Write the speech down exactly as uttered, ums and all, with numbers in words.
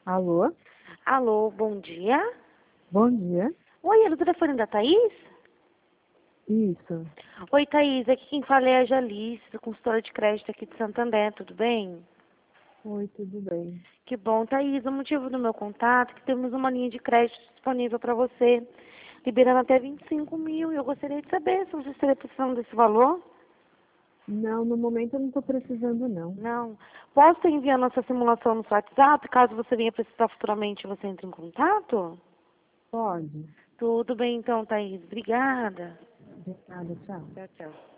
Alô? Alô, bom dia. Bom dia. Oi, é do telefone da Thaís? Isso. Oi, Thaís, aqui quem fala é a Jalice, consultora de crédito aqui de Santander, tudo bem? Oi, tudo bem? Que bom, Thaís, o motivo do meu contato é que temos uma linha de crédito disponível para você, liberando até vinte e cinco mil, e eu gostaria de saber se você estaria precisando desse valor. Não, no momento eu não estou precisando, não. Não. Posso estar enviando nossa simulação no seu WhatsApp, caso você venha precisar futuramente, você entre em contato? Pode. Tudo bem então, Thaís, obrigada. De nada, tchau. Tchau, tchau.